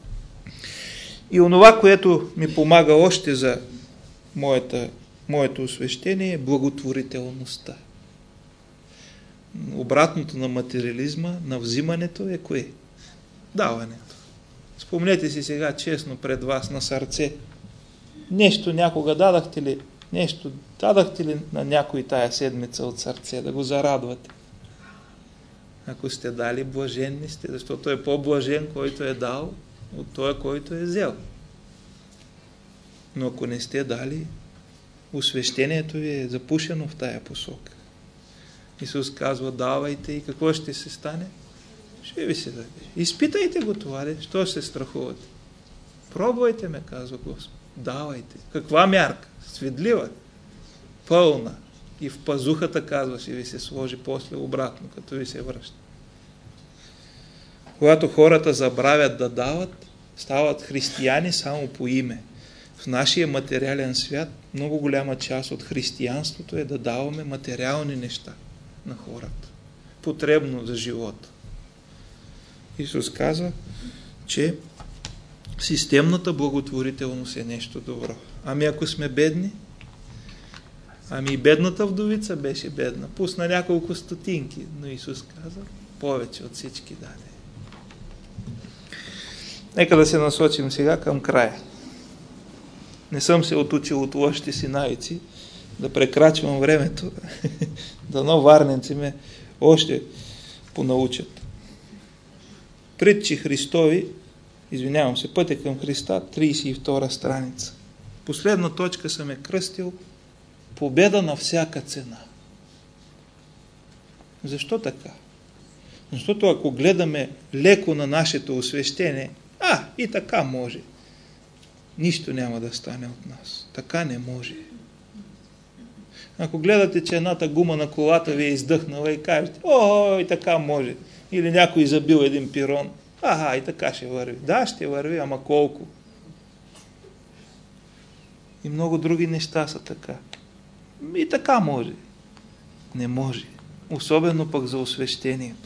Speaker 2: И онова, което ми помага още за моята, моето освещение, е благотворителността. Обратното на материализма, на взимането е кое? Даването. Спомнете си сега честно пред вас на сърце. Нещо някога дадахте ли? Нещо дадахте ли на някой тая седмица от сърце, да го зарадвате? Ако сте дали, блаженни сте, защото е по-блажен, който е дал, от този, който е взел. Но ако не сте дали, освещението ви е запушено в тая посока. Исус казва, давайте и какво ще се стане? Ще ви се даде. Изпитайте го това, де. Що ще се страхувате? Пробвайте ме, казва Господ. Давайте. Каква мярка? Сведлива. Пълна. И в пазухата, казва, ще ви се сложи после обратно, като ви се връща. Когато хората забравят да дават, стават християни само по име. В нашия материален свят много голяма част от християнството е да даваме материални неща на хората. Потребно за живота. Исус казва, че системната благотворителност е нещо добро. Ами ако сме бедни? Ами и бедната вдовица беше бедна. Пусна няколко стотинки, но Исус каза, повече от всички даде. Нека да се насочим сега към края. Не съм се отучил от лошите си навици да прекрачвам времето. Дано варненци ме още понаучат. Притчи Христови, извинявам се, Пътя към Христа, тридесет и втора страница. Последна точка съм е кръстил победа на всяка цена. Защо така? Защото ако гледаме леко на нашето освещение, а, и така може. Нищо няма да стане от нас. Така не може. Ако гледате, че едната гума на колата ви е издъхнала и кажете, о, и така може. Или някой забил един пирон, аха, и така ще върви. Да, ще върви, ама колко? И много други неща са така. И така може. Не може. Особено пък за освещението.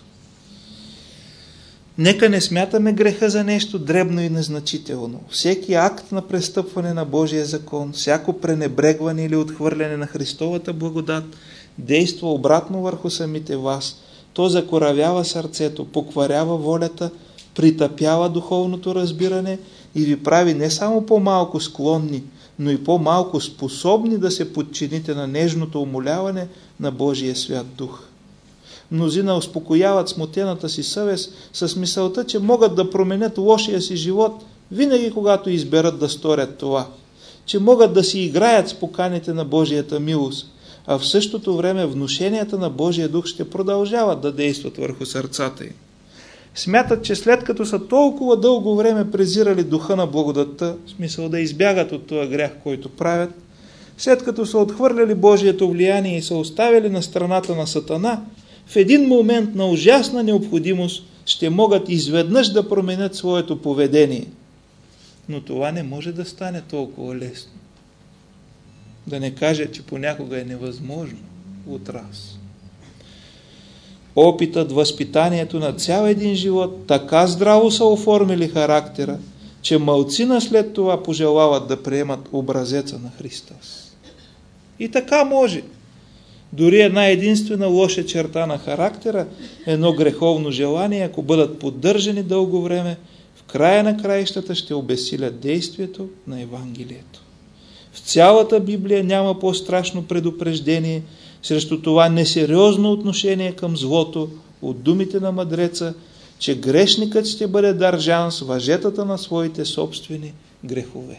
Speaker 2: Нека не смятаме греха за нещо дребно и незначително. Всеки акт на престъпване на Божия закон, всяко пренебрегване или отхвърляне на Христовата благодат действа обратно върху самите вас. То закоравява сърцето, покварява волята, притъпява духовното разбиране и ви прави не само по-малко склонни, но и по-малко способни да се подчините на нежното умоляване на Божия свят дух. Мнозина успокояват смутената си съвест с мисълта, че могат да променят лошия си живот винаги когато изберат да сторят това, че могат да си играят с поканите на Божията милост, а в същото време внушенията на Божия дух ще продължават да действат върху сърцата им. Смятат, че след като са толкова дълго време презирали духа на благодатта, в смисъл да избягат от този грях, който правят, след като са отхвърляли Божието влияние и са оставили на страната на Сатана, в един момент на ужасна необходимост ще могат изведнъж да променят своето поведение. Но това не може да стане толкова лесно. Да не кажа, че понякога е невъзможно от раз. Опитът, възпитанието на цял един живот така здраво са оформили характера, че малцина след това пожелават да приемат образеца на Христос. И така може. Дори една единствена лоша черта на характера, едно греховно желание, ако бъдат поддържани дълго време, в края на краищата ще обезсилят действието на Евангелието. В цялата Библия няма по-страшно предупреждение срещу това несериозно отношение към злото от думите на мъдреца, че грешникът ще бъде държан с въжетата на своите собствени грехове.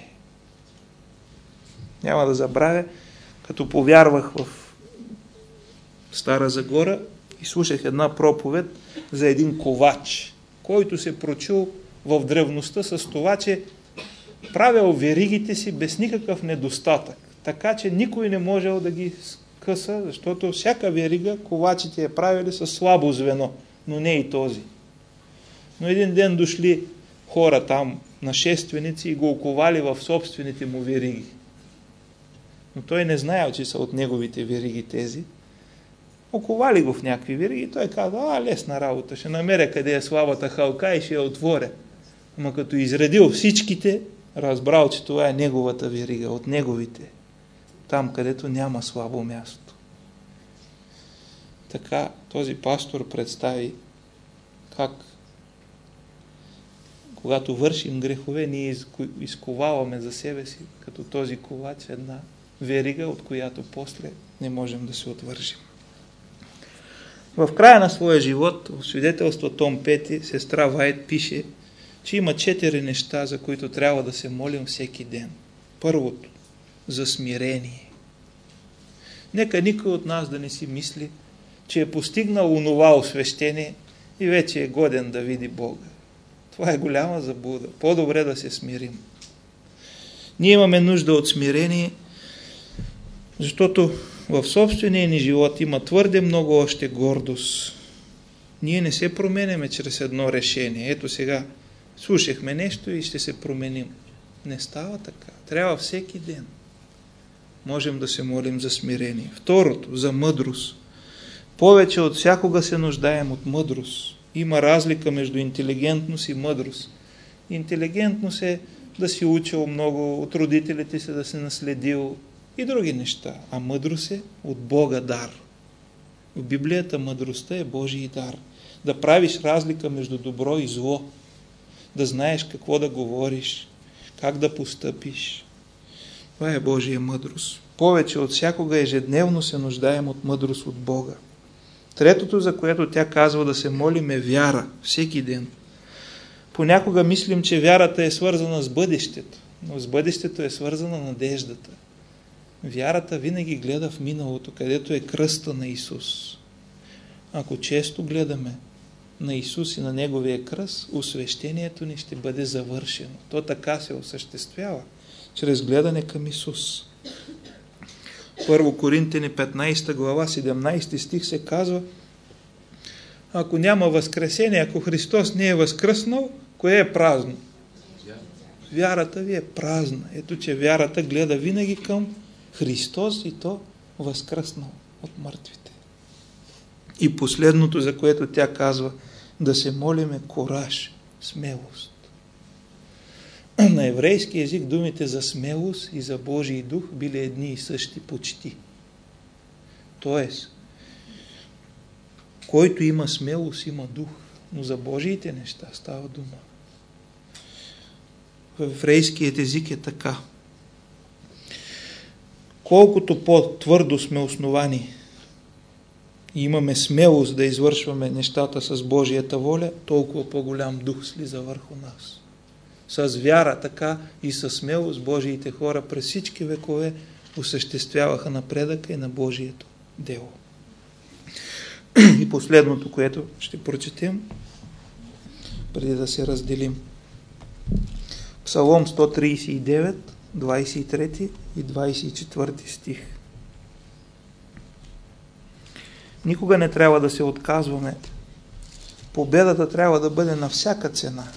Speaker 2: Няма да забравя, като повярвах в Стара Загора, и слушах една проповед за един ковач, който се прочул в древността с това, че правил веригите си без никакъв недостатък. Така че никой не можел да ги къса, защото всяка верига ковачите я правили с слабо звено, но не и този. Но един ден дошли хора там, нашественици, и го оковали в собствените му вериги. Но той не знаел, че са от неговите вериги тези. Оковали го в някакви вериги и той каза: а, лесна работа, ще намеря къде е слабата халка и ще я отворя. Ама като изредил всичките, разбрал, че това е неговата верига, от неговите. Там, където няма слабо място. Така този пастор представи как когато вършим грехове, ние изковаваме за себе си, като този ковач, една верига, от която после не можем да се отвържим. В края на своя живот, в свидетелство том пети, сестра Вайт пише, че има четири неща, за които трябва да се молим всеки ден. Първото, за смирение. Нека никой от нас да не си мисли, че е постигнал онова освещение и вече е годен да види Бога. Това е голяма заблуда. По-добре да се смирим. Ние имаме нужда от смирение, защото в собствения ни живот има твърде много още гордост. Ние не се променяме чрез едно решение. Ето сега, слушахме нещо и ще се променим. Не става така. Трябва всеки ден. Можем да се молим за смирение. Второто, за мъдрост. Повече от всякога се нуждаем от мъдрост. Има разлика между интелигентност и мъдрост. Интелигентност е да си учил много, от родителите си да си наследил и други неща. А мъдрост е от Бога дар. В Библията мъдростта е Божий дар. Да правиш разлика между добро и зло. Да знаеш какво да говориш, как да постъпиш. Това е Божия мъдрост. Повече от всякога ежедневно се нуждаем от мъдрост от Бога. Третото, за което тя казва да се молим, е вяра. Всеки ден. Понякога мислим, че вярата е свързана с бъдещето, но с бъдещето е свързана надеждата. Вярата винаги гледа в миналото, където е кръста на Исус. Ако често гледаме на Исус и на Неговия кръст, освещението ни ще бъде завършено. То така се осъществява, чрез гледане към Исус. Първо Коринтяни петнайсета глава, седемнайсети стих се казва: ако няма възкресение, ако Христос не е възкръснал, кое е празно? Вярата ви е празна. Ето, че вярата гледа винаги към Христос и то възкръснал от мъртвите. И последното, за което тя казва да се молиме, кораж, смелост. На еврейски език думите за смелост и за Божий дух били едни и същи почти. Тоест, който има смелост, има дух, но за Божиите неща става дума. В еврейският език е така. Колкото по-твърдо сме основани и имаме смелост да извършваме нещата с Божията воля, толкова по-голям дух слиза върху нас. С вяра така и с смелост Божиите хора през всички векове осъществяваха напредъка и на Божието дело. И последното, което ще прочетем, преди да се разделим. Псалом сто трийсет и девет, двайсет и трети и двайсет и четвърти стих. Никога не трябва да се отказваме. Победата трябва да бъде на всяка цена.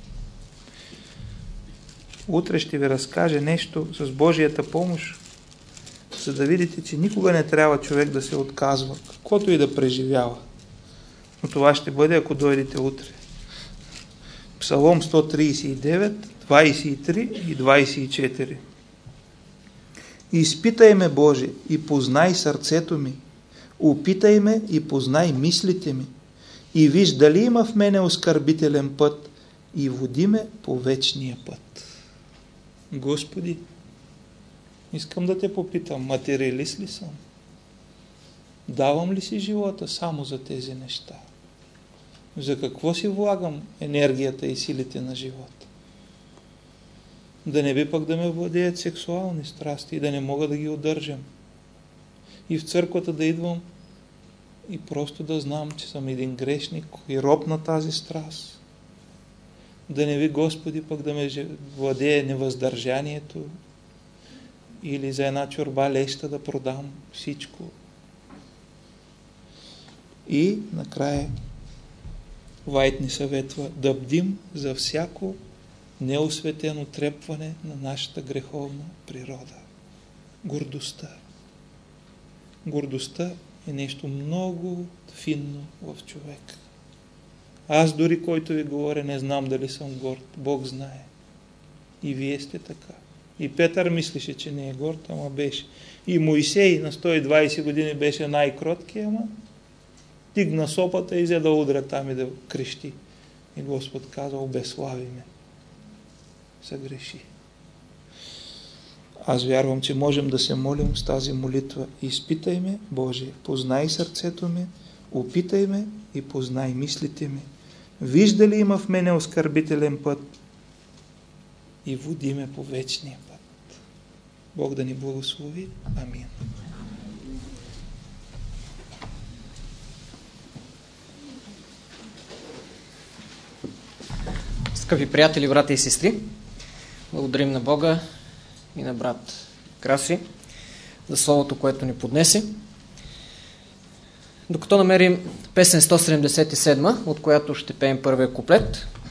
Speaker 2: Утре ще ви разкаже нещо с Божията помощ, за да видите, че никога не трябва човек да се отказва, каквото и да преживява. Но това ще бъде, ако дойдете утре. Псалом сто трийсет и девет, двайсет и три и двайсет и четири. Изпитай ме, Боже, и познай сърцето ми. Опитай ме и познай мислите ми. И виж дали има в мене оскърбителен път и води ме по вечния път. Господи, искам да те попитам, материалист ли съм? Давам ли си живота само за тези неща? За какво си влагам енергията и силите на живота? Да не би пък да ме владеят сексуални страсти и да не мога да ги удържам. И в църквата да идвам и просто да знам, че съм един грешник и роб на тази страст. Да не ви, Господи, пък да ме владее невъздържанието или за една чорба леща да продам всичко. И накрая Вайт ни съветва да бдим за всяко неосветено трепване на нашата греховна природа. Гордостта. Гордостта е нещо много финно в човек. Аз дори, който ви говоря, не знам дали съм горд. Бог знае. И вие сте така. И Петър мислеше, че не е горд, ама беше. И Моисей на сто и двайсет години беше най-кротки, ама тигна сопата и взе да удря там и да крещи. И Господ каза, обезслави ме. Съгреши. Аз вярвам, че можем да се молим с тази молитва. Изпитай ме, Боже, познай сърцето ми, опитай ме и познай мислите ми. Вижда ли има в мене оскърбителен път и води ме по вечния път. Бог да ни благослови. Амин.
Speaker 3: Скъпи приятели, брата и сестри, благодарим на Бога и на брат Краси за словото, което ни поднесе. Докато намерим песен сто седемдесет и седма, от която ще пеем първия куплет,